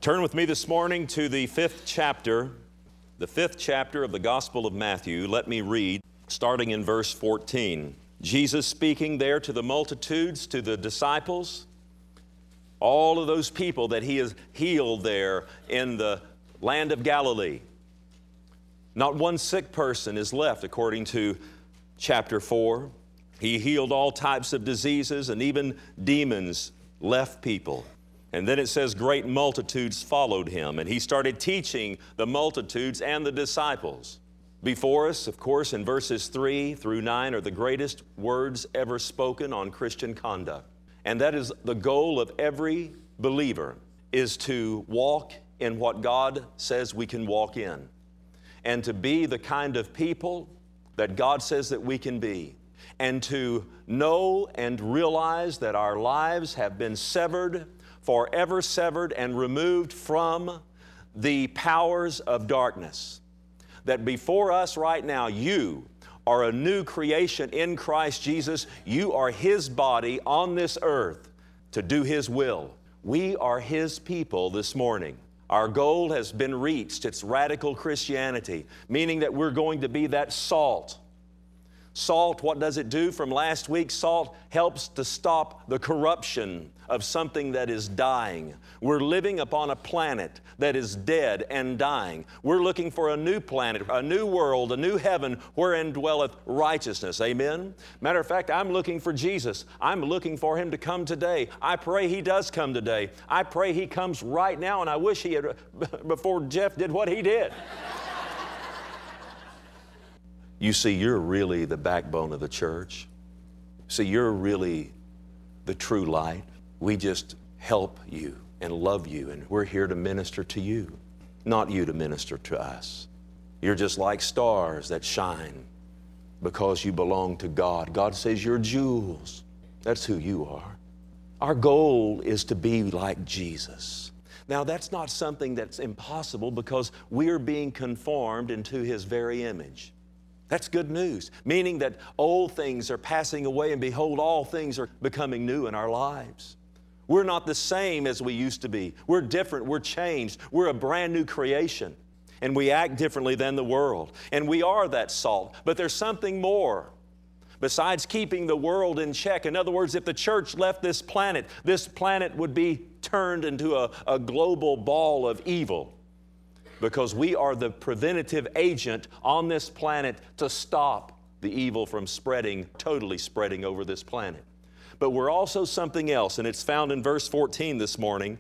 Turn with me this morning to the fifth chapter of the Gospel of Matthew. Let me read, starting in verse 14. Jesus speaking there to the multitudes, to the disciples, all of those people that He has healed there in the land of Galilee. Not one sick person is left, according to chapter 4. He healed all types of diseases, and even demons left people. And then it says great multitudes followed Him, and He started teaching the multitudes and the disciples. Before us, of course, in verses 3 through 9 are the greatest words ever spoken on Christian conduct. And that is the goal of every believer, is to walk in what God says we can walk in, and to be the kind of people that God says that we can be, and to know and realize that our lives have been severed, forever severed and removed from the powers of darkness. That before us right now, you are a new creation in Christ Jesus. You are His body on this earth to do His will. We are His people this morning. Our goal has been reached. It's radical Christianity, meaning that we're going to be that salt. Salt, what does it do? From last week, salt helps to stop the corruption of something that is dying. We're living upon a planet that is dead and dying. We're looking for a new planet, a new world, a new heaven wherein dwelleth righteousness. Amen? Matter of fact, I'm looking for Jesus. I'm looking for Him to come today. I pray He does come today. I pray He comes right now, and I wish He had, before Jeff did what he did. You see, you're really the backbone of the church. See, you're really the true light. We just help you and love you, and we're here to minister to you, not you to minister to us. You're just like stars that shine because you belong to God. God says you're jewels. That's who you are. Our goal is to be like Jesus. Now, that's not something that's impossible, because we're being conformed into His very image. That's good news, meaning that old things are passing away, and behold, all things are becoming new in our lives. We're not the same as we used to be. We're different. We're changed. We're a brand new creation, and we act differently than the world. And we are that salt, but there's something more besides keeping the world in check. In other words, if the church left this planet would be turned into a global ball of evil, because we are the preventative agent on this planet to stop the evil from totally spreading over this planet. But we're also something else, and it's found in verse 14 this morning.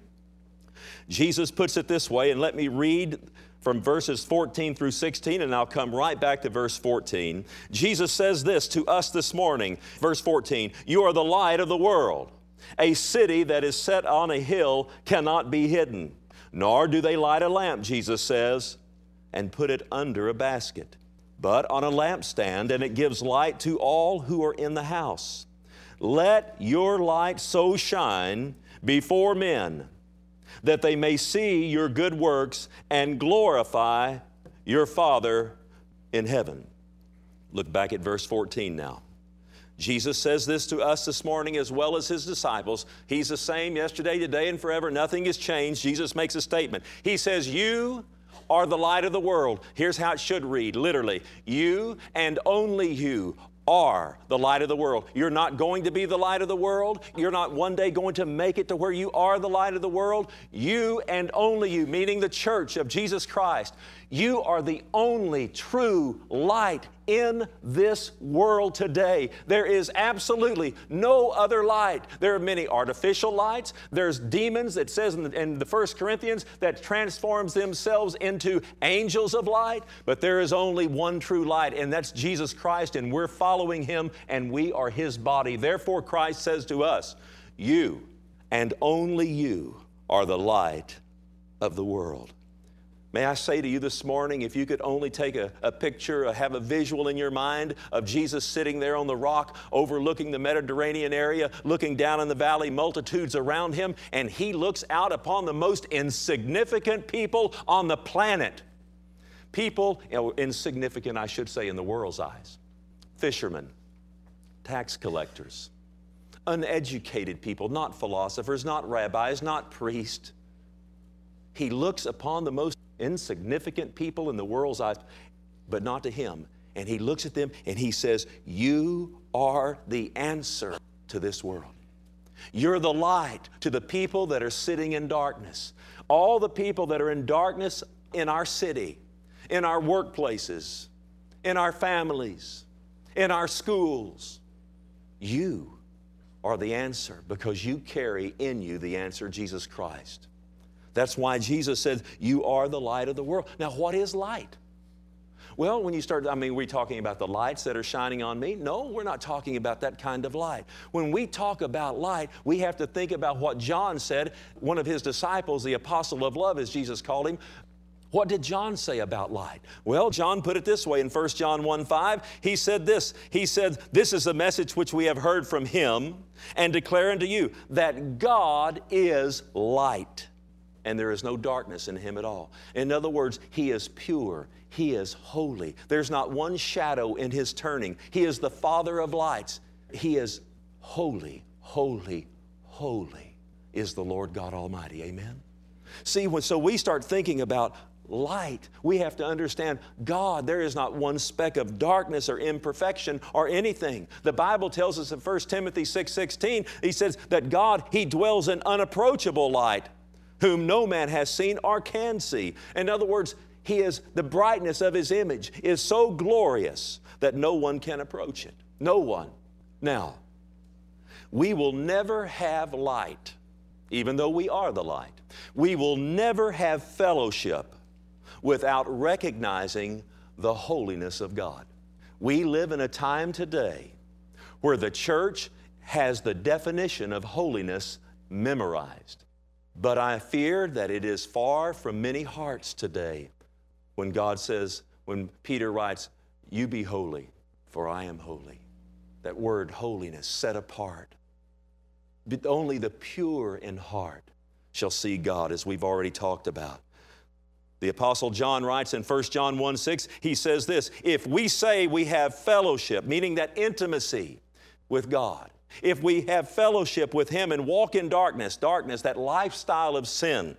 Jesus puts it this way, and let me read from verses 14 through 16, and I'll come right back to verse 14. Jesus says this to us this morning, verse 14, "You are the light of the world. A city that is set on a hill cannot be hidden. Nor do they light a lamp," Jesus says, "and put it under a basket, but on a lampstand, and it gives light to all who are in the house. Let your light so shine before men that they may see your good works and glorify your Father in heaven." Look back at verse 14 now. Jesus says this to us this morning as well as His disciples. He's the same yesterday, today, and forever. Nothing has changed. Jesus makes a statement. He says, "You are the light of the world." Here's how it should read, literally. You and only you are the light of the world. You're not going to be the light of the world. You're not one day going to make it to where you are the light of the world. You and only you, meaning the church of Jesus Christ, you are the only true light in this world today. There is absolutely no other light. There are many artificial lights. There's demons, it says in the 1 Corinthians, that transforms themselves into angels of light. But there is only one true light, and that's Jesus Christ, and we're following Him, and we are His body. Therefore, Christ says to us, "You and only you are the light of the world." May I say to you this morning, if you could only take a picture, have a visual in your mind of Jesus sitting there on the rock overlooking the Mediterranean area, looking down in the valley, multitudes around Him, and He looks out upon the most insignificant people on the planet. People, insignificant, I should say, in the world's eyes. Fishermen, tax collectors, uneducated people, not philosophers, not rabbis, not priests. He looks upon the most insignificant people in the world's eyes, but not to him. And he looks at them and he says, you are the answer to this world. You're the light to the people that are sitting in darkness. All the people that are in darkness in our city, in our workplaces, in our families, in our schools. You are the answer because you carry in you the answer, Jesus Christ. That's why Jesus said, you are the light of the world. Now, what is light? Well, when you start, we're talking about the lights that are shining on me? No, we're not talking about that kind of light. When we talk about light, we have to think about what John said, one of his disciples, the apostle of love, as Jesus called him. What did John say about light? Well, John put it this way in 1 John 1:5. He said this. He said, this is the message which we have heard from him and declare unto you, that God is light, and there is no darkness in him at all. In other words, he is pure. He is holy. There's not one shadow in his turning. He is the Father of lights. He is holy, holy, holy is the Lord God Almighty. Amen? See, so we start thinking about light, we have to understand God, there is not one speck of darkness or imperfection or anything. The Bible tells us in 1 Timothy 6:16, he says that God, He dwells in unapproachable light, whom no man has seen or can see. In other words, He is, the brightness of His image is so glorious that no one can approach it. No one. Now, we will never have light, even though we are the light. We will never have fellowship without recognizing the holiness of God. We live in a time today where the church has the definition of holiness memorized. But I fear that it is far from many hearts today when God says, when Peter writes, you be holy, for I am holy. That word holiness, set apart. But only the pure in heart shall see God, as we've already talked about. The Apostle John writes in 1 John 1:6, he says this, if we say we have fellowship, meaning that intimacy with God, if we have fellowship with Him and walk in darkness, that lifestyle of sin,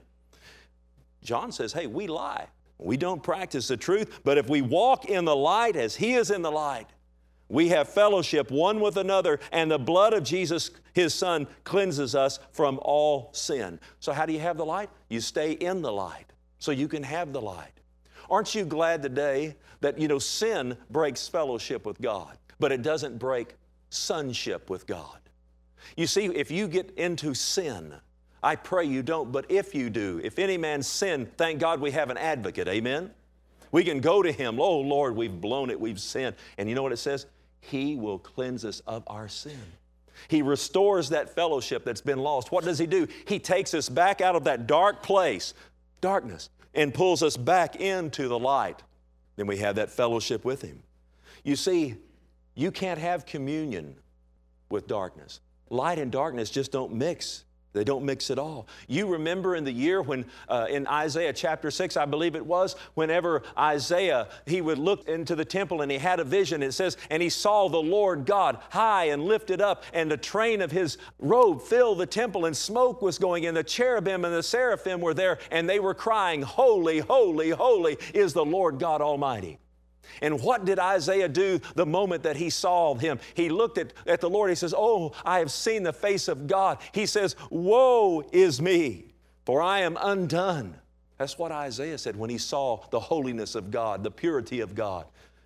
John says, hey, we lie. We don't practice the truth, but if we walk in the light as He is in the light, we have fellowship one with another, and the blood of Jesus, His Son, cleanses us from all sin. So how do you have the light? You stay in the light so you can have the light. Aren't you glad today that, sin breaks fellowship with God, but it doesn't break sonship with God? You see, if you get into sin, I pray you don't, but if you do, if any man sin, thank God we have an advocate, amen? We can go to Him, oh Lord, we've blown it, we've sinned. And you know what it says? He will cleanse us of our sin. He restores that fellowship that's been lost. What does He do? He takes us back out of that dark place, darkness, and pulls us back into the light. Then we have that fellowship with Him. You see, you can't have communion with darkness. Light and darkness just don't mix. They don't mix at all. You remember in the year when in Isaiah chapter 6, I believe it was, whenever Isaiah, he would look into the temple and he had a vision. It says, and he saw the Lord God high and lifted up, and the train of His robe filled the temple, and smoke was going in. The cherubim and the seraphim were there, and they were crying, holy, holy, holy is the Lord God Almighty. And what did Isaiah do the moment that he saw Him? He looked at the Lord. He says, oh, I have seen the face of God. He says, woe is me, for I am undone. That's what Isaiah said when he saw the holiness of God, the purity of God.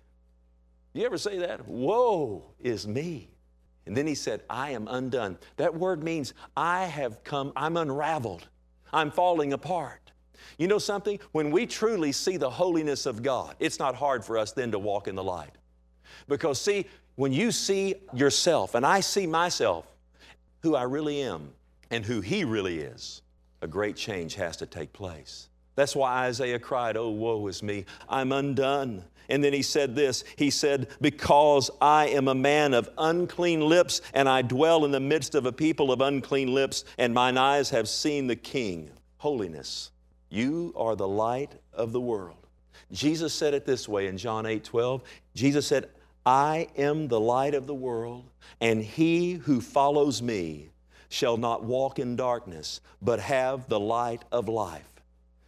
You ever say that? Woe is me. And then he said, I am undone. That word means I'm unraveled. I'm falling apart. You know something? When we truly see the holiness of God, it's not hard for us then to walk in the light. Because see, when you see yourself, and I see myself, who I really am and who He really is, a great change has to take place. That's why Isaiah cried, oh, woe is me, I'm undone. And then he said this, he said, because I am a man of unclean lips, and I dwell in the midst of a people of unclean lips, and mine eyes have seen the King. Holiness. You are the light of the world. Jesus said it this way in John 8:12. Jesus said, I am the light of the world, and he who follows me shall not walk in darkness, but have the light of life.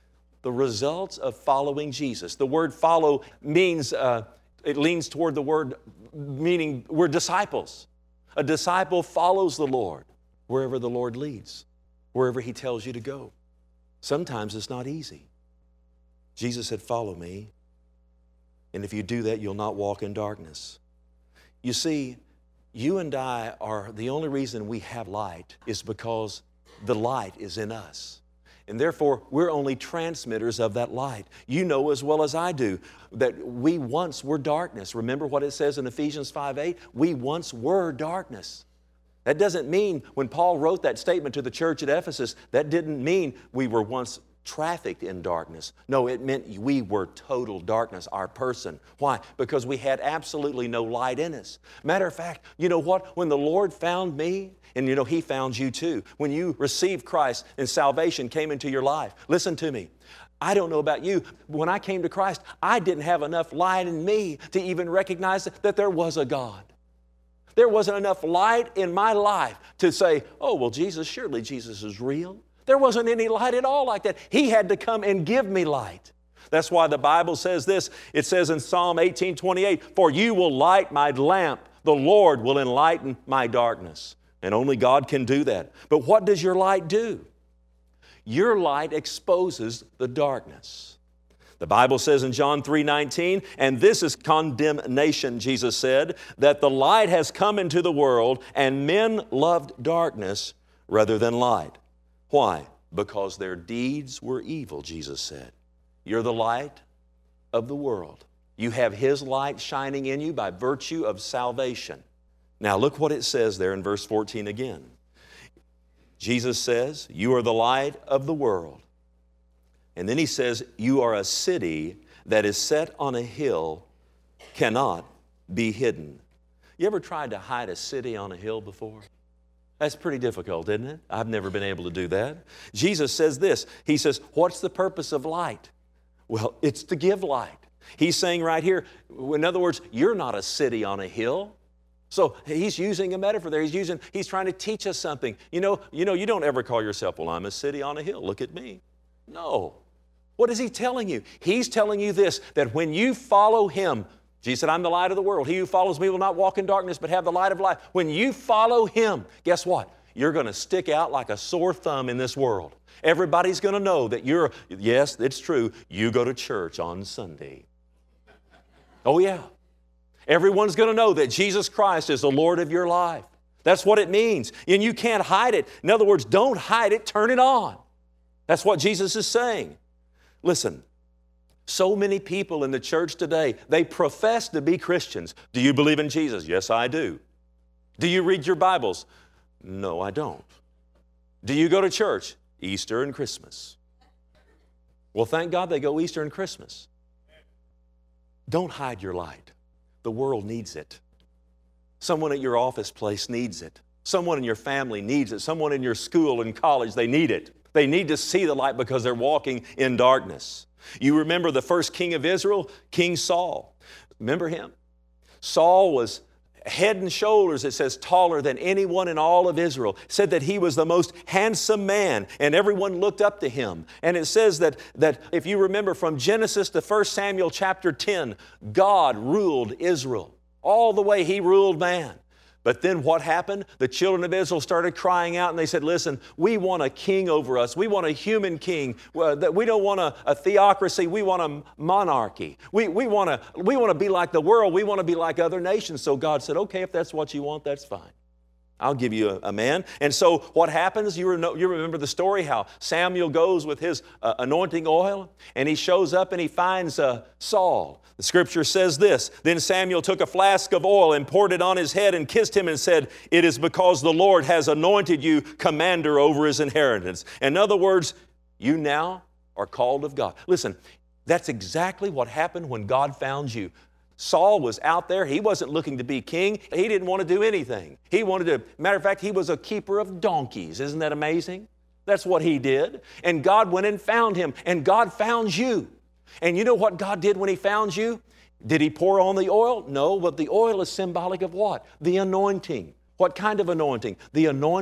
the results of following Jesus. The word follow means, it leans toward the word meaning we're disciples. A disciple follows the Lord wherever the Lord leads, wherever He tells you to go. Sometimes it's not easy. Jesus said, follow me. And if you do that, you'll not walk in darkness. You see, you and I are, the only reason we have light is because the light is in us. And therefore, we're only transmitters of that light. You know as well as I do that we once were darkness. Remember what it says in Ephesians 5:8? We once were darkness. That doesn't mean, when Paul wrote that statement to the church at Ephesus, that didn't mean we were once trafficked in darkness. No, it meant we were total darkness, our person. Why? Because we had absolutely no light in us. Matter of fact, you know what? When the Lord found me, and you know He found you too, when you received Christ and salvation came into your life, listen to me. I don't know about you, but when I came to Christ, I didn't have enough light in me to even recognize that there was a God. There wasn't enough light in my life to say, oh, well, surely Jesus is real. There wasn't any light at all like that. He had to come and give me light. That's why the Bible says this. It says in Psalm 18:28, for you will light my lamp. The Lord will enlighten my darkness. And only God can do that. But what does your light do? Your light exposes the darkness. The Bible says in John 3:19, and this is condemnation, Jesus said, that the light has come into the world and men loved darkness rather than light. Why? Because their deeds were evil, Jesus said. You're the light of the world. You have His light shining in you by virtue of salvation. Now look what it says there in verse 14 again. Jesus says, you are the light of the world. And then He says, you are a city that is set on a hill, cannot be hidden. You ever tried to hide a city on a hill before? That's pretty difficult, isn't it? I've never been able to do that. Jesus says this. He says, what's the purpose of light? Well, it's to give light. He's saying right here, in other words, you're not a city on a hill. So He's using a metaphor there. He's trying to teach us something. You don't ever call yourself, well, I'm a city on a hill. Look at me. No. What is He telling you? He's telling you this, that when you follow Him, Jesus said, I'm the light of the world. He who follows me will not walk in darkness, but have the light of life. When you follow Him, guess what? You're going to stick out like a sore thumb in this world. Everybody's going to know that yes, it's true, you go to church on Sunday. Oh yeah. Everyone's going to know that Jesus Christ is the Lord of your life. That's what it means. And you can't hide it. In other words, don't hide it, turn it on. That's what Jesus is saying. Listen. So many people in the church today, they profess to be Christians. Do you believe in Jesus? Yes, I do. Do you read your Bibles? No, I don't. Do you go to church? Easter and Christmas. Well, thank God they go Easter and Christmas. Don't hide your light. The world needs it. Someone at your office place needs it. Someone in your family needs it. Someone in your school and college, they need it. They need to see the light because they're walking in darkness. You remember the first king of Israel, King Saul. Remember him? Saul was head and shoulders, it says, taller than anyone in all of Israel. It said that he was the most handsome man, and everyone looked up to him. And it says that if you remember from Genesis to 1 Samuel chapter 10, God ruled Israel. All the way He ruled man. But then what happened? The children of Israel started crying out and they said, listen, we want a king over us. We want a human king. We don't want a theocracy. We want a monarchy. We want to be like the world. We want to be like other nations. So God said, okay, if that's what you want, that's fine. I'll give you a man. And so what happens? You remember the story how Samuel goes with his anointing oil and he shows up and he finds Saul. The Scripture says this, then Samuel took a flask of oil and poured it on his head and kissed him and said, it is because the Lord has anointed you commander over His inheritance. In other words, you now are called of God. Listen, that's exactly what happened when God found you. Saul was out there. He wasn't looking to be king. He didn't want to do anything. Matter of fact, he was a keeper of donkeys. Isn't that amazing? That's what he did. And God went and found him, and God found you. And you know what God did when He found you? Did He pour on the oil? No, but the oil is symbolic of what? The anointing. What kind of anointing? The anointing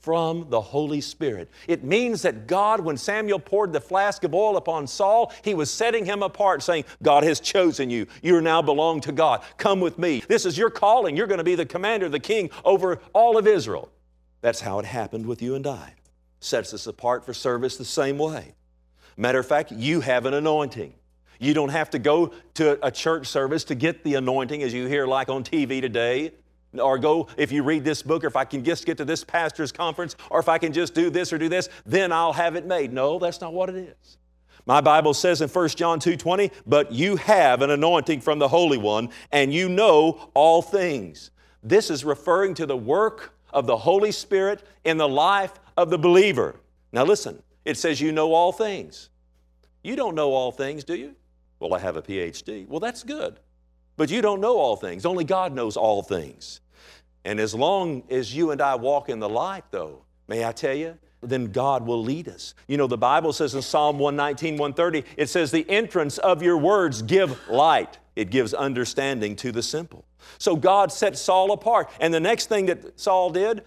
from the Holy Spirit. It means that God, when Samuel poured the flask of oil upon Saul, he was setting him apart, saying, God has chosen you. You now belong to God. Come with me. This is your calling. You're going to be the commander, the king over all of Israel. That's how it happened with you and I. Sets us apart for service the same way. Matter of fact, you have an anointing. You don't have to go to a church service to get the anointing as you hear like on TV today. Or go, if you read this book, or if I can just get to this pastor's conference, or if I can just do this or do this, then I'll have it made. No, that's not what it is. My Bible says in 1 John 2:20, but you have an anointing from the Holy One, and you know all things. This is referring to the work of the Holy Spirit in the life of the believer. Now listen, it says you know all things. You don't know all things, do you? Well, I have a PhD. Well, that's good. But you don't know all things. Only God knows all things. And as long as you and I walk in the light, though, may I tell you, then God will lead us. You know, the Bible says in Psalm 119, 130, it says, the entrance of your words give light. It gives understanding to the simple. So God set Saul apart. And the next thing that Saul did,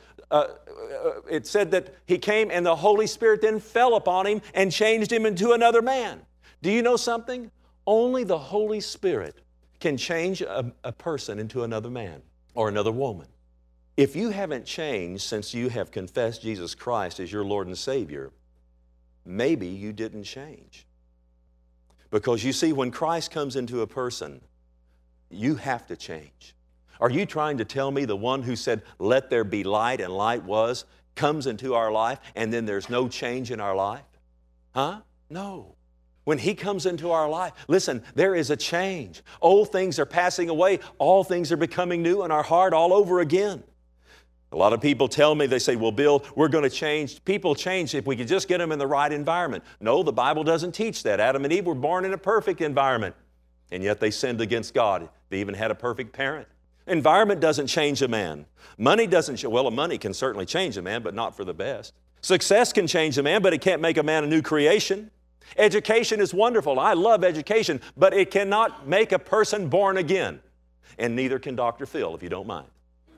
it said that he came and the Holy Spirit then fell upon him and changed him into another man. Do you know something? Only the Holy Spirit can change a person into another man or another woman. If you haven't changed since you have confessed Jesus Christ as your Lord and Savior, maybe you didn't change. Because you see, when Christ comes into a person, you have to change. Are you trying to tell me the one who said, let there be light, and light was, comes into our life, and then there's no change in our life? Huh? No. When He comes into our life, listen, there is a change. Old things are passing away. All things are becoming new in our heart all over again. A lot of people tell me, they say, well, Bill, we're going to change. People change if we can just get them in the right environment. No, the Bible doesn't teach that. Adam and Eve were born in a perfect environment, and yet they sinned against God. They even had a perfect parent. Environment doesn't change a man. Money doesn't, well, money can certainly change a man, but not for the best. Success can change a man, but it can't make a man a new creation. Education is wonderful. I love education, but it cannot make a person born again. And neither can Dr. Phil, if you don't mind.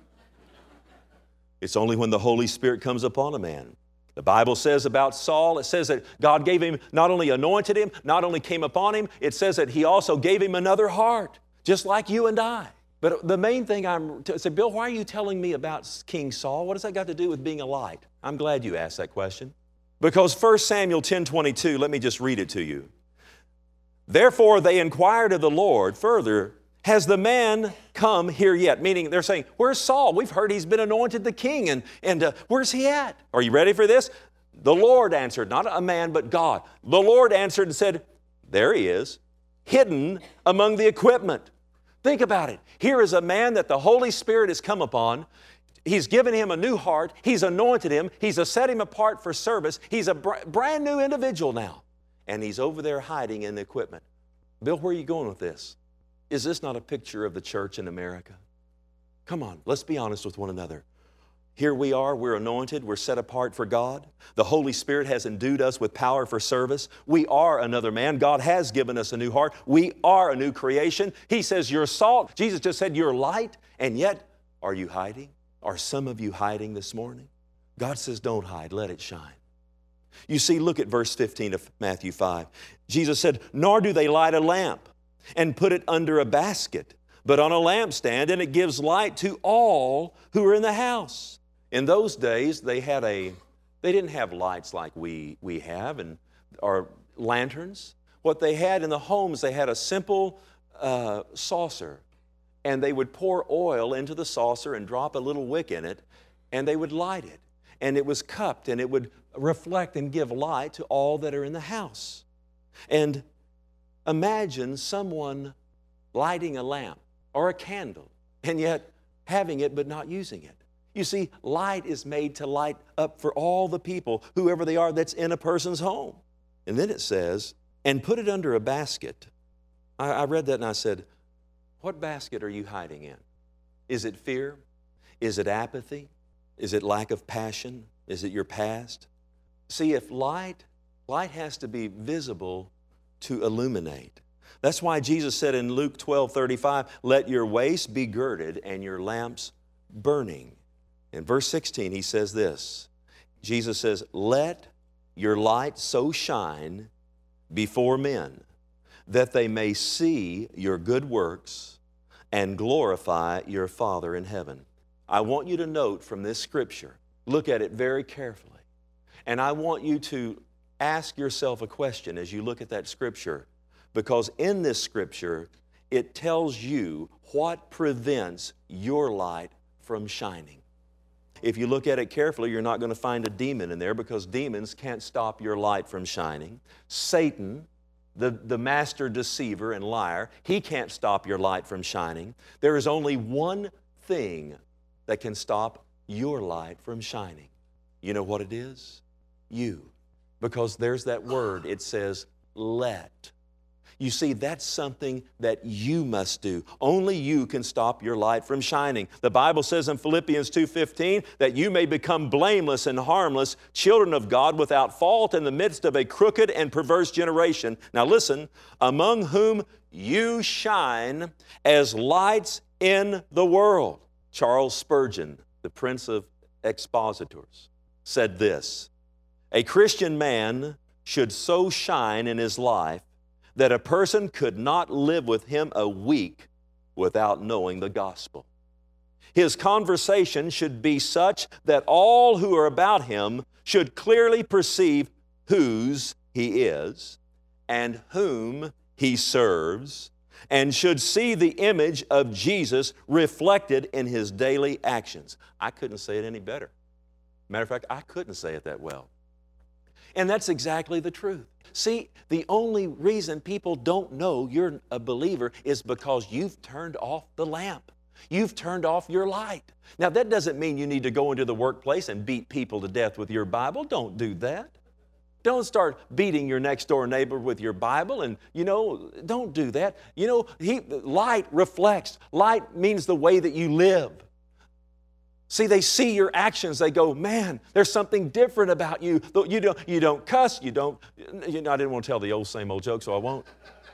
It's only when the Holy Spirit comes upon a man. The Bible says about Saul, it says that God gave him, not only anointed him, not only came upon him, it says that He also gave him another heart, just like you and I. But the main thing I say, Bill, why are you telling me about King Saul? What does that got to do with being a light? I'm glad you asked that question. Because 1 Samuel 10:22, let me just read it to you. Therefore they inquired of the Lord further, has the man come here yet? Meaning they're saying, where's Saul? We've heard he's been anointed the king, and where's he at? Are you ready for this? The Lord answered, not a man, but God. The Lord answered and said, there he is, hidden among the equipment. Think about it. Here is a man that the Holy Spirit has come upon. He's given him a new heart. He's anointed him. He's set him apart for service. He's a brand new individual now. And he's over there hiding in the equipment. Bill, where are you going with this? Is this not a picture of the church in America? Come on, let's be honest with one another. Here we are, we're anointed, we're set apart for God. The Holy Spirit has endued us with power for service. We are another man. God has given us a new heart. We are a new creation. He says, you're salt. Jesus just said, you're light. And yet, are you hiding? Are some of you hiding this morning? God says, don't hide, let it shine. You see, look at verse 15 of Matthew 5. Jesus said, nor do they light a lamp and put it under a basket, but on a lampstand, and it gives light to all who are in the house. In those days, they didn't have lights like we have, or lanterns. What they had in the homes, they had a simple saucer, and they would pour oil into the saucer and drop a little wick in it, and they would light it. And it was cupped, and it would reflect and give light to all that are in the house. And imagine someone lighting a lamp or a candle, and yet having it but not using it. You see, light is made to light up for all the people, whoever they are, that's in a person's home. And then it says, and put it under a basket. I read that and I said, what basket are you hiding in? Is it fear? Is it apathy? Is it lack of passion? Is it your past? See, if light has to be visible to illuminate. That's why Jesus said in Luke 12:35, let your waist be girded and your lamps burning. In verse 16, He says this, Jesus says, let your light so shine before men that they may see your good works and glorify your Father in heaven. I want you to note from this scripture, look at it very carefully, and I want you to ask yourself a question as you look at that scripture, because in this scripture, it tells you what prevents your light from shining. If you look at it carefully, you're not going to find a demon in there, because demons can't stop your light from shining. Satan, the master deceiver and liar, he can't stop your light from shining. There is only one thing that can stop your light from shining. You know what it is? You. Because there's that word, it says, let. You see, that's something that you must do. Only you can stop your light from shining. The Bible says in Philippians 2:15 that you may become blameless and harmless, children of God without fault in the midst of a crooked and perverse generation. Now listen, among whom you shine as lights in the world. Charles Spurgeon, the Prince of Expositors, said this: a Christian man should so shine in his life that a person could not live with him a week without knowing the gospel. His conversation should be such that all who are about him should clearly perceive whose he is and whom he serves, and should see the image of Jesus reflected in his daily actions. I couldn't say it any better. Matter of fact, I couldn't say it that well. And that's exactly the truth. See, the only reason people don't know you're a believer is because you've turned off the lamp. You've turned off your light. Now, that doesn't mean you need to go into the workplace and beat people to death with your Bible. Don't do that. Don't start beating your next door neighbor with your Bible, and, don't do that. Light reflects. Light means the way that you live. See, they see your actions. They go, man, there's something different about you. You don't cuss. I didn't want to tell the same old joke, so I won't.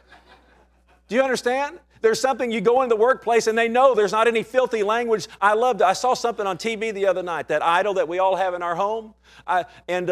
Do you understand? There's something, you go into the workplace and they know there's not any filthy language. I saw something on TV the other night, that idol that we all have in our home. I turned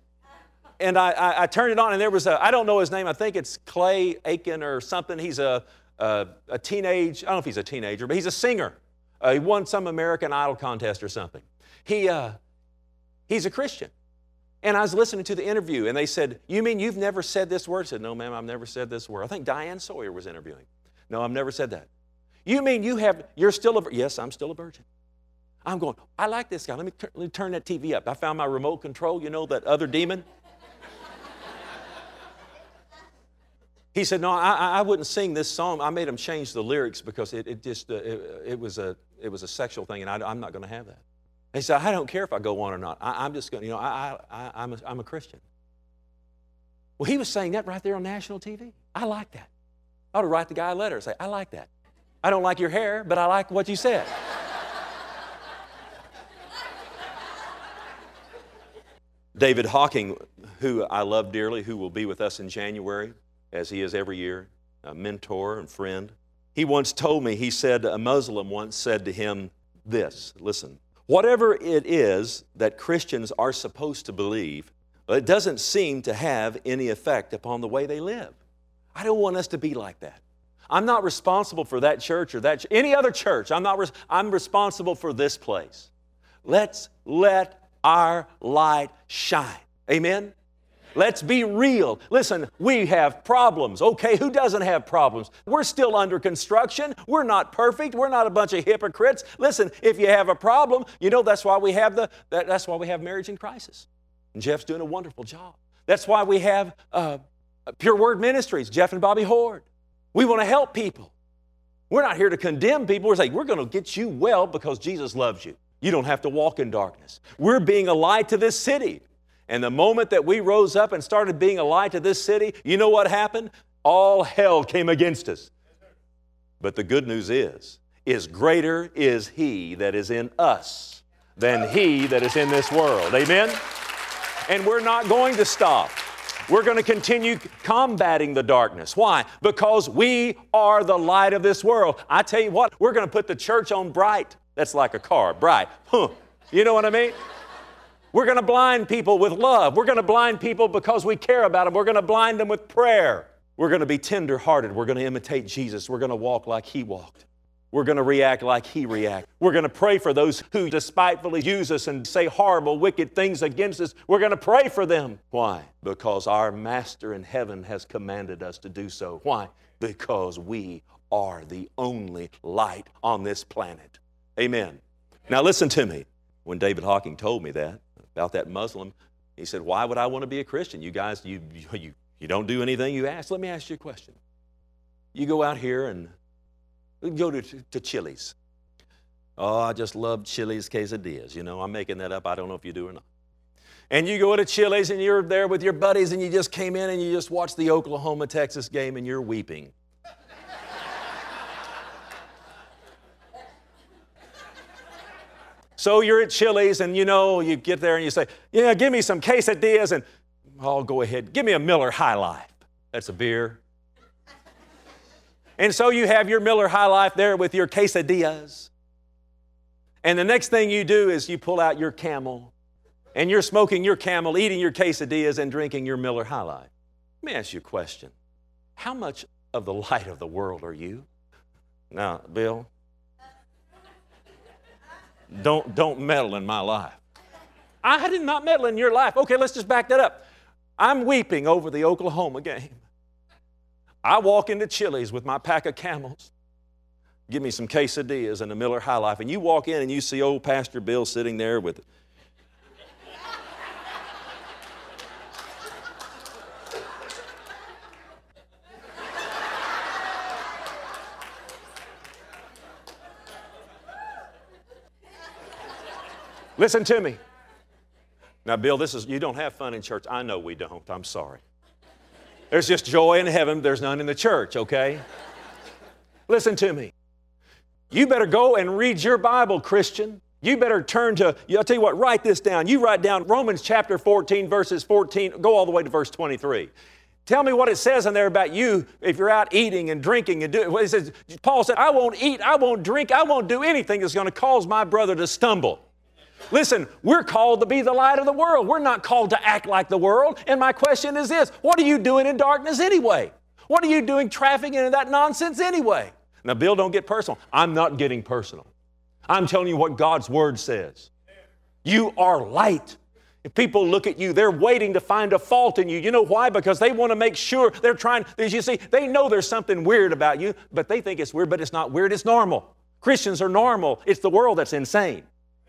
it on, and there was I don't know his name. I think it's Clay Aiken or something. He's a teenage, I don't know if he's a teenager, but he's a singer. He won some American Idol contest or something. He's a Christian. And I was listening to the interview, and they said, you mean you've never said this word? I said, no, ma'am, I've never said this word. I think Diane Sawyer was interviewing. No, I've never said that. You mean you're still a virgin? Yes, I'm still a virgin. I'm going, I like this guy. Let me turn that TV up. I found my remote control, that other demon. He said, no, I wouldn't sing this song. I made him change the lyrics because it was a sexual thing, and I'm not going to have that. He said, I don't care if I go on or not. I'm just going, I'm a Christian. Well, he was saying that right there on national TV. I like that. I ought to write the guy a letter and say, I like that. I don't like your hair, but I like what you said. David Hawking, who I love dearly, who will be with us in January, as he is every year, a mentor and friend. He once told me, he said, a Muslim once said to him this, listen, whatever it is that Christians are supposed to believe, it doesn't seem to have any effect upon the way they live. I don't want us to be like that. I'm not responsible for that church or any other church. I'm responsible for this place. Let's let our light shine. Amen? Let's be real. Listen, we have problems. Okay, who doesn't have problems? We're still under construction. We're not perfect. We're not a bunch of hypocrites. Listen, if you have a problem, that's why we have that's why we have Marriage in Crisis. And Jeff's doing a wonderful job. That's why we have Pure Word Ministries, Jeff and Bobby Hord. We want to help people. We're not here to condemn people. We're saying we're going to get you well because Jesus loves you. You don't have to walk in darkness. We're being a light to this city. And the moment that we rose up and started being a light to this city, you know what happened? All hell came against us. But the good news is greater is He that is in us than he that is in this world. Amen? And we're not going to stop. We're going to continue combating the darkness. Why? Because we are the light of this world. I tell you what, we're going to put the church on bright. That's like a car, bright. Huh. You know what I mean? We're going to blind people with love. We're going to blind people because we care about them. We're going to blind them with prayer. We're going to be tender-hearted. We're going to imitate Jesus. We're going to walk like He walked. We're going to react like He reacted. We're going to pray for those who despitefully use us and say horrible, wicked things against us. We're going to pray for them. Why? Because our Master in heaven has commanded us to do so. Why? Because we are the only light on this planet. Amen. Now listen to me. When David Hawking told me that, about that Muslim, he said, why would I want to be a Christian? You guys, you don't do anything you ask. Let me ask you a question. You go out here and go to Chili's. Oh, I just love Chili's quesadillas. You know, I'm making that up. I don't know if you do or not. And you go to Chili's and you're there with your buddies and you just came in and you just watched the Oklahoma-Texas game and you're weeping. So you're at Chili's and you know, you get there and you say, yeah, give me some quesadillas and I'll go ahead. Give me a Miller High Life. That's a beer. And so you have your Miller High Life there with your quesadillas. And the next thing you do is you pull out your Camel and you're smoking your Camel, eating your quesadillas and drinking your Miller High Life. Let me ask you a question. How much of the light of the world are you? Now, Bill, don't meddle in my life. I did not meddle in your life. Okay, let's just back that up. I'm weeping over the Oklahoma game. I walk into Chili's with my pack of Camels. Give me some quesadillas and a Miller High Life. And you walk in and you see old Pastor Bill sitting there with it. Listen to me. Now, Bill, you don't have fun in church. I know we don't. I'm sorry. There's just joy in heaven. There's none in the church, okay? Listen to me. You better go and read your Bible, Christian. You better turn to, I'll tell you what, write this down. You write down Romans chapter 14, verses 14, go all the way to verse 23. Tell me what it says in there about you if you're out eating and drinking and doing. It says, Paul said, I won't eat, I won't drink, I won't do anything that's going to cause my brother to stumble. Listen, we're called to be the light of the world. We're not called to act like the world. And my question is this, what are you doing in darkness anyway? What are you doing trafficking in that nonsense anyway? Now, Bill, don't get personal. I'm not getting personal. I'm telling you what God's Word says. You are light. If people look at you, they're waiting to find a fault in you. You know why? Because they want to make sure they're trying, as you see, they know there's something weird about you, but they think it's weird, but it's not weird, it's normal. Christians are normal. It's the world that's insane.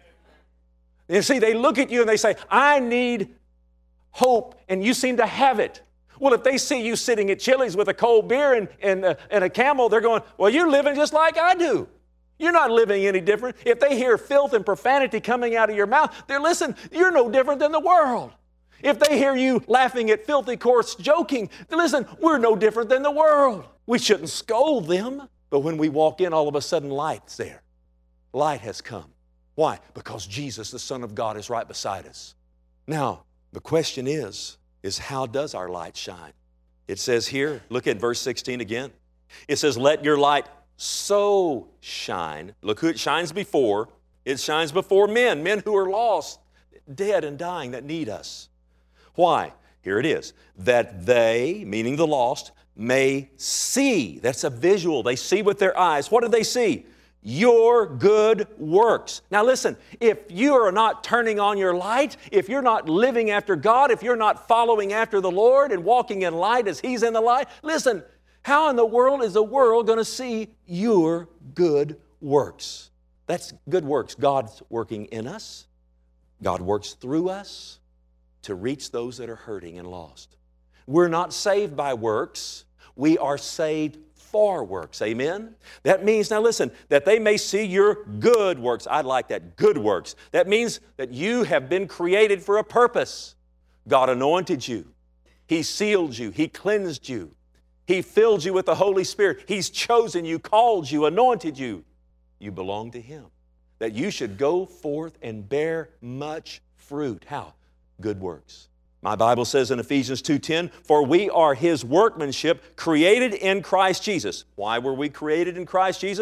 You see, they look at you and they say, I need hope, and you seem to have it. Well, if they see you sitting at Chili's with a cold beer and a Camel, they're going, well, you're living just like I do. You're not living any different. If they hear filth and profanity coming out of your mouth, listen, you're no different than the world. If they hear you laughing at filthy, coarse joking, listen, we're no different than the world. We shouldn't scold them. But when we walk in, all of a sudden, light's there. Light has come. Why? Because Jesus, the Son of God, is right beside us. Now, the question is how does our light shine? It says here, look at verse 16 again. It says, let your light so shine. Look who it shines before. It shines before men who are lost, dead and dying, that need us. Why? Here it is. That they, meaning the lost, may see. That's a visual. They see with their eyes. What do they see? Your good works. Now listen, if you are not turning on your light, if you're not living after God, if you're not following after the Lord and walking in light as He's in the light, listen, how in the world is the world going to see your good works? That's good works. God's working in us. God works through us to reach those that are hurting and lost. We're not saved by works. We are saved for works. Amen? That means, now listen, that they may see your good works. I like that, good works. That means that you have been created for a purpose. God anointed you. He sealed you. He cleansed you. He filled you with the Holy Spirit. He's chosen you, called you, anointed you. You belong to Him. That you should go forth and bear much fruit. How? Good works. My Bible says in Ephesians 2:10, for we are His workmanship, created in Christ Jesus. Why were we created in Christ Jesus?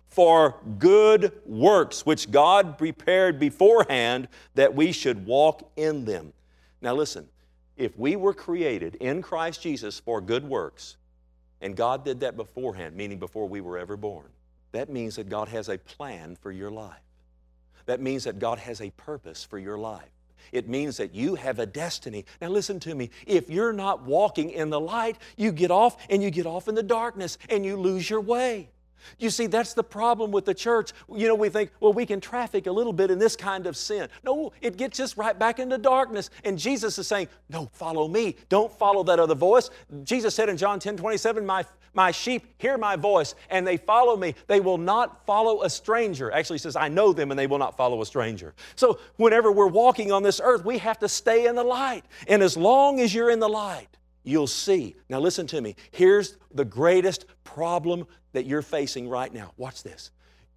for good works, which God prepared beforehand that we should walk in them. Now listen, if we were created in Christ Jesus for good works, and God did that beforehand, meaning before we were ever born, that means that God has a plan for your life. That means that God has a purpose for your life. It means that you have a destiny. Now listen to me. If you're not walking in the light, you get off in the darkness and you lose your way. You see, that's the problem with the church. You know, we think, well, we can traffic a little bit in this kind of sin. No, it gets us right back into darkness. And Jesus is saying, no, follow me. Don't follow that other voice. Jesus said in John 10:27, my sheep hear my voice and they follow me. They will not follow a stranger. Actually, he says, I know them and they will not follow a stranger. So whenever we're walking on this earth, we have to stay in the light. And as long as you're in the light, you'll see. Now listen to me. Here's the greatest problem that you're facing right now. Watch this.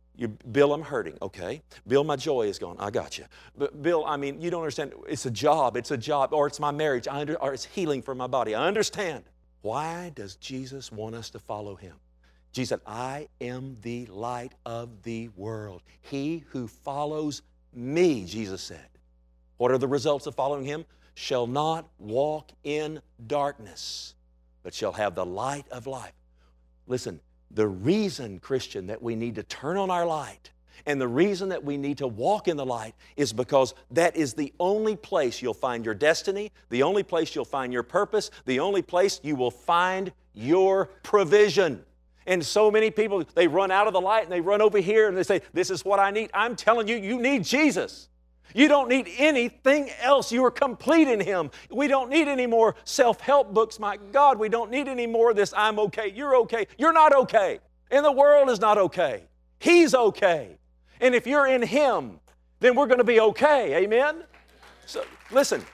Bill, I'm hurting. Okay. Bill, my joy is gone. I got you. But Bill, I mean, you don't understand. It's a job. Or it's my marriage. Or it's healing for my body. I understand. Why does Jesus want us to follow Him? Jesus said, I am the light of the world. He who follows me, Jesus said. What are the results of following Him? Shall not walk in darkness, but shall have the light of life. Listen, the reason, Christian, that we need to turn on our light and the reason that we need to walk in the light is because that is the only place you'll find your destiny, the only place you'll find your purpose, the only place you will find your provision. And so many people, they run out of the light and they run over here and they say, this is what I need. I'm telling you, you need Jesus. You don't need anything else. You are complete in Him. We don't need any more self-help books. My God, we don't need any more of this, I'm okay, you're okay. You're not okay. And the world is not okay. He's okay. And if you're in Him, then we're going to be okay. Amen? So listen,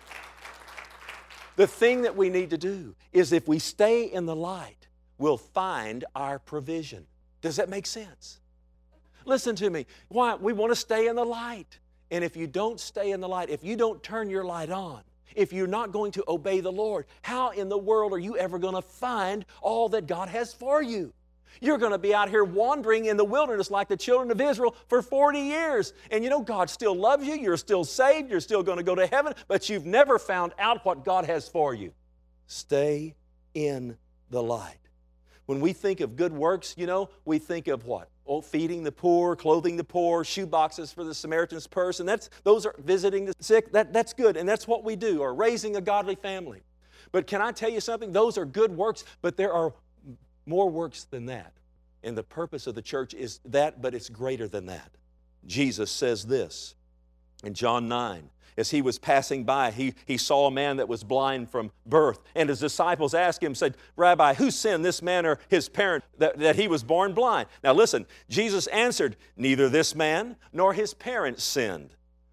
the thing that we need to do is if we stay in the light, we'll find our provision. Does that make sense? Listen to me. Why? We want to stay in the light. And if you don't stay in the light, if you don't turn your light on, if you're not going to obey the Lord, how in the world are you ever going to find all that God has for you? You're going to be out here wandering in the wilderness like the children of Israel for 40 years. And you know, God still loves you. You're still saved. You're still going to go to heaven. But you've never found out what God has for you. Stay in the light. When we think of good works, you know, we think of what? Oh, feeding the poor, clothing the poor, shoe boxes for the Samaritan's purse. And those are visiting the sick. That's good. And that's what we do, or raising a godly family. But can I tell you something? Those are good works, but there are more works than that. And the purpose of the church is that, but it's greater than that. Jesus says this in John 9. As He was passing by, he saw a man that was blind from birth. And His disciples asked Him, said, Rabbi, who sinned, this man or his parent, that he was born blind? Now listen, Jesus answered, neither this man nor his parents sinned,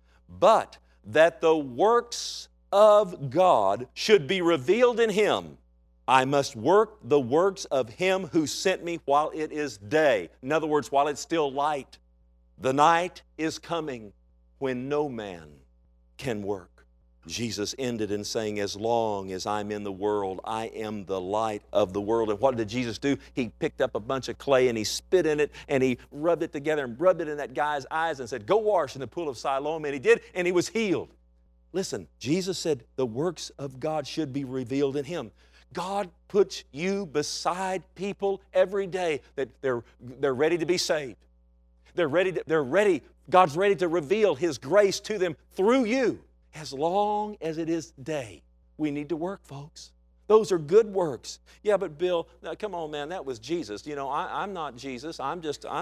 but that the works of God should be revealed in him. I must work the works of Him who sent me while it is day. In other words, while it's still light. The night is coming when no man can work. Jesus ended in saying, as long as I'm in the world, I am the light of the world. And what did Jesus do? He picked up a bunch of clay and He spit in it and He rubbed it together and rubbed it in that guy's eyes and said, go wash in the pool of Siloam. And he did, and he was healed. Listen, Jesus said the works of God should be revealed in him. God puts you beside people every day that they're ready to be saved. They're ready. God's ready to reveal His grace to them through you. As long as it is day, we need to work, folks. Those are good works. Yeah, but Bill, now, come on, man, that was Jesus. You know, I'm not Jesus. I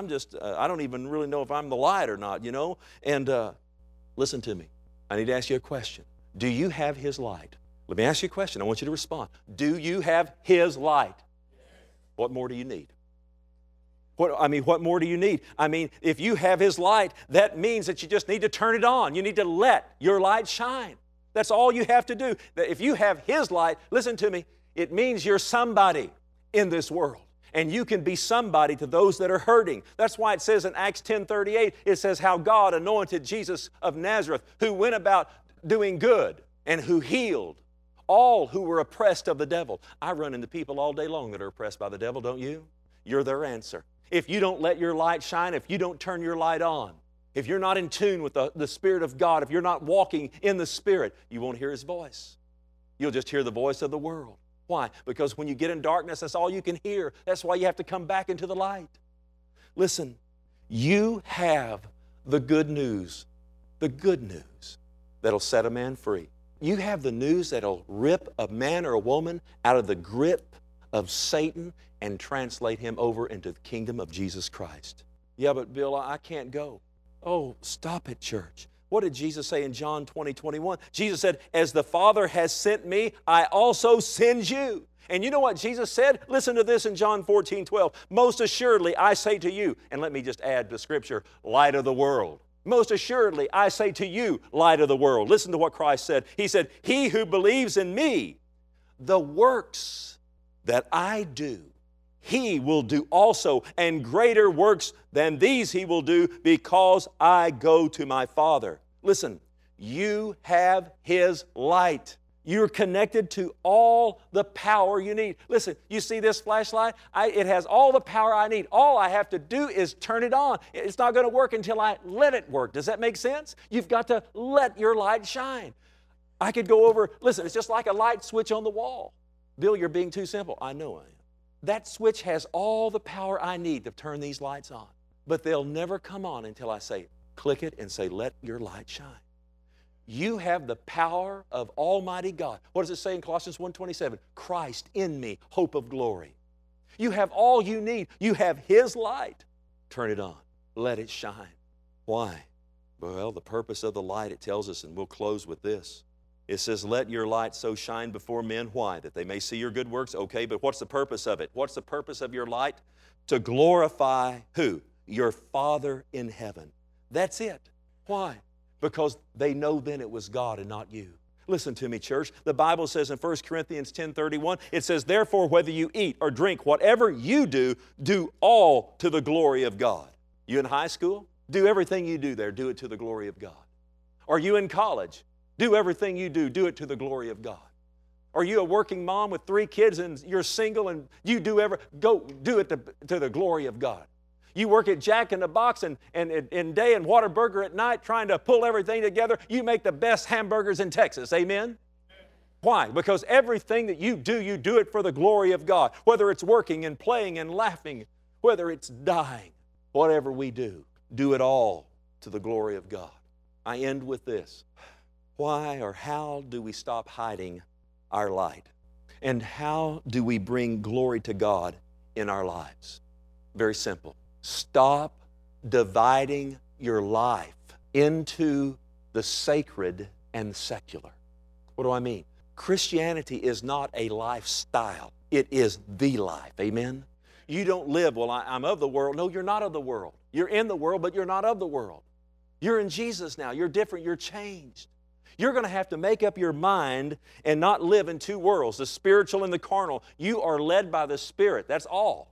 don't even really know if I'm the light or not, you know. And listen to me. I need to ask you a question. Do you have His light? Let me ask you a question. I want you to respond. Do you have His light? What more do you need? What more do you need? I mean, if you have His light, that means that you just need to turn it on. You need to let your light shine. That's all you have to do. If you have His light, listen to me, it means you're somebody in this world. And you can be somebody to those that are hurting. That's why it says in Acts 10:38, it says how God anointed Jesus of Nazareth, who went about doing good and who healed all who were oppressed of the devil. I run into people all day long that are oppressed by the devil, don't you? You're their answer. If you don't let your light shine, if you don't turn your light on, if you're not in tune with the Spirit of God, if you're not walking in the Spirit, you won't hear His voice. You'll just hear the voice of the world. Why? Because when you get in darkness, that's all you can hear. That's why you have to come back into the light. Listen, you have the good news that'll set a man free. You have the news that'll rip a man or a woman out of the grip of Satan and translate him over into the kingdom of Jesus Christ. Yeah, but Bill, I can't go. Oh, stop it, church. What did Jesus say in John 20:21? Jesus said, as the Father has sent me, I also send you. And you know what Jesus said? Listen to this in John 14:12. Most assuredly, I say to you, and let me just add the scripture, light of the world. Most assuredly, I say to you, light of the world. Listen to what Christ said. He said, he who believes in me, the works that I do, he will do also, and greater works than these he will do, because I go to my Father. Listen, you have His light. You're connected to all the power you need. Listen, you see this flashlight? It has all the power I need. All I have to do is turn it on. It's not going to work until I let it work. Does that make sense? You've got to let your light shine. I could go over, listen, it's just like a light switch on the wall. Bill, you're being too simple. I know I am. That switch has all the power I need to turn these lights on. But they'll never come on until I say, click it and say, let your light shine. You have the power of Almighty God. What does it say in Colossians 1:27? Christ in me, hope of glory. You have all you need. You have His light. Turn it on. Let it shine. Why? Well, the purpose of the light, it tells us, and we'll close with this. It says, let your light so shine before men. Why? That they may see your good works. Okay, but what's the purpose of it? What's the purpose of your light? To glorify who? Your Father in heaven. That's it. Why? Because they know then it was God and not you. Listen to me, church. The Bible says in 1 Corinthians 10:31, it says, therefore, whether you eat or drink, whatever you do, do all to the glory of God. You in high school? Do everything you do there. Do it to the glory of God. Are you in college? Do everything you do it to the glory of God. Are you a working mom with 3 kids and you're single and you do it to the glory of God? You work at Jack in the Box and day and Whataburger at night trying to pull everything together. You make the best hamburgers in Texas. Amen? Why? Because everything that you do it for the glory of God. Whether it's working and playing and laughing, whether it's dying, whatever we do it all to the glory of God. I end with this. Why or how do we stop hiding our light? And how do we bring glory to God in our lives? Very simple. Stop dividing your life into the sacred and the secular. What do I mean? Christianity is not a lifestyle. It is the life. Amen? You don't live, well, I'm of the world. No, you're not of the world. You're in the world, but you're not of the world. You're in Jesus now. You're different. You're changed. You're going to have to make up your mind and not live in 2 worlds, the spiritual and the carnal. You are led by the Spirit. That's all.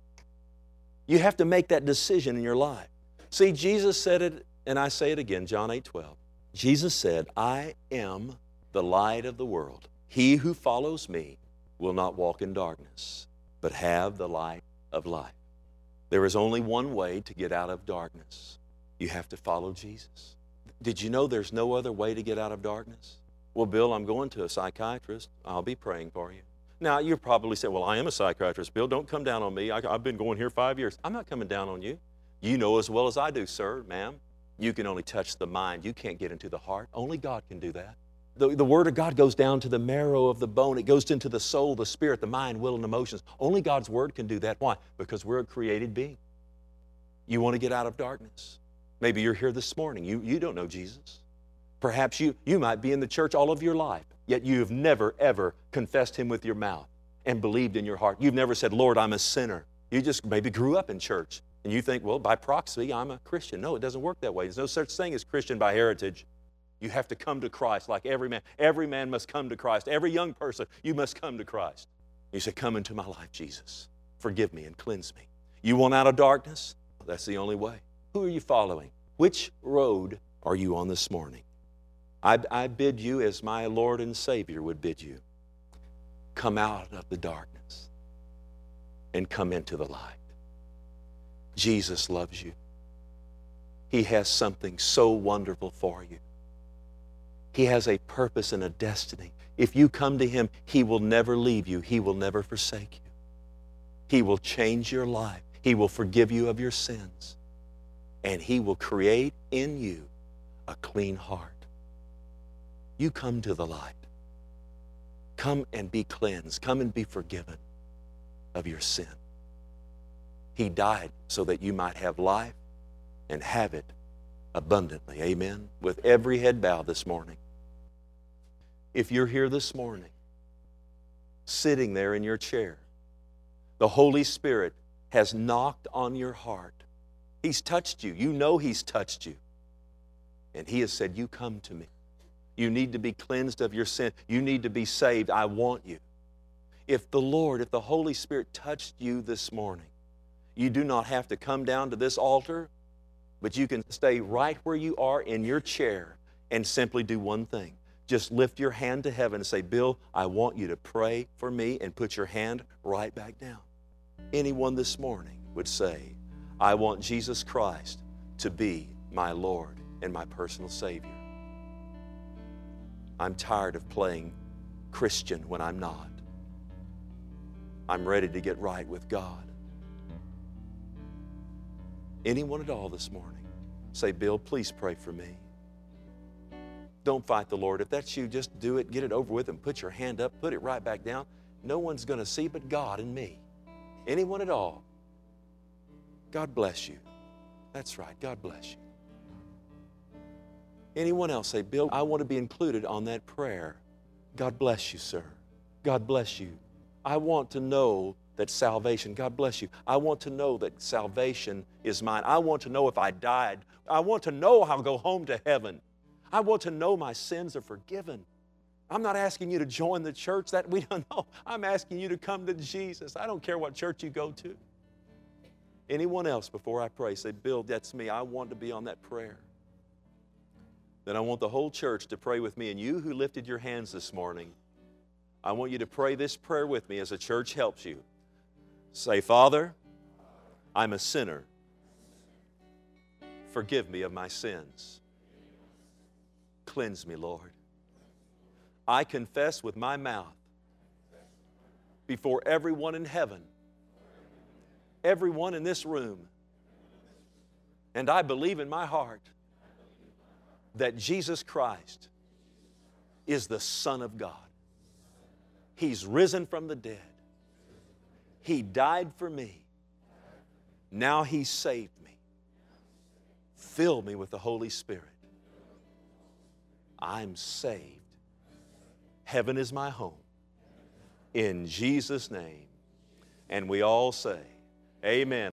You have to make that decision in your life. See, Jesus said it, and I say it again, John 8:12. Jesus said, I am the light of the world. He who follows me will not walk in darkness, but have the light of life. There is only one way to get out of darkness. You have to follow Jesus. Did you know there's no other way to get out of darkness? Well, Bill, I'm going to a psychiatrist. I'll be praying for you. Now, you're probably saying, well, I am a psychiatrist. Bill, don't come down on me. I've been going here 5 years. I'm not coming down on you. You know as well as I do, sir, ma'am. You can only touch the mind. You can't get into the heart. Only God can do that. The Word of God goes down to the marrow of the bone. It goes into the soul, the spirit, the mind, will, and emotions. Only God's Word can do that. Why? Because we're a created being. You want to get out of darkness. Maybe you're here this morning. You don't know Jesus. Perhaps you might be in the church all of your life, yet you have never, ever confessed Him with your mouth and believed in your heart. You've never said, Lord, I'm a sinner. You just maybe grew up in church, and you think, well, by proxy, I'm a Christian. No, it doesn't work that way. There's no such thing as Christian by heritage. You have to come to Christ like every man. Every man must come to Christ. Every young person, you must come to Christ. You say, come into my life, Jesus. Forgive me and cleanse me. You want out of darkness? That's the only way. Who are you following? Which road are you on this morning? I bid you, as my Lord and Savior would bid you, come out of the darkness and come into the light. Jesus loves you. He has something so wonderful for you. He has a purpose and a destiny. If you come to Him, He will never leave you. He will never forsake you. He will change your life. He will forgive you of your sins. And He will create in you a clean heart. You come to the light. Come and be cleansed. Come and be forgiven of your sin. He died so that you might have life and have it abundantly. Amen. With every head bowed this morning. If you're here this morning, sitting there in your chair, the Holy Spirit has knocked on your heart. He's touched you. You know He's touched you. And He has said, you come to me. You need to be cleansed of your sin. You need to be saved. I want you. If the Holy Spirit touched you this morning, you do not have to come down to this altar, but you can stay right where you are in your chair and simply do one thing. Just lift your hand to heaven and say, Bill, I want you to pray for me, and put your hand right back down. Anyone this morning would say, I want Jesus Christ to be my Lord and my personal Savior. I'm tired of playing Christian when I'm not. I'm ready to get right with God. Anyone at all this morning, say, Bill, please pray for me. Don't fight the Lord. If that's you, just do it, get it over with, and put your hand up, put it right back down. No one's going to see but God and me. Anyone at all. God bless you. That's right, God bless you. Anyone else say, Bill, I want to be included on that prayer. God bless you, sir. God bless you. I want to know that salvation, God bless you. I want to know that salvation is mine. I want to know if I died. I want to know I'll go home to heaven. I want to know my sins are forgiven. I'm not asking you to join the church that we don't know. I'm asking you to come to Jesus. I don't care what church you go to. Anyone else before I pray, say, Bill, that's me. I want to be on that prayer. Then I want the whole church to pray with me. And you who lifted your hands this morning, I want you to pray this prayer with me as the church helps you. Say, Father, I'm a sinner. Forgive me of my sins. Cleanse me, Lord. I confess with my mouth before everyone in heaven, everyone in this room, and I believe in my heart that Jesus Christ is the Son of God. He's risen from the dead. He died for me. Now He saved me. Fill me with the Holy Spirit. I'm saved. Heaven is my home. In Jesus' name. And we all say, amen.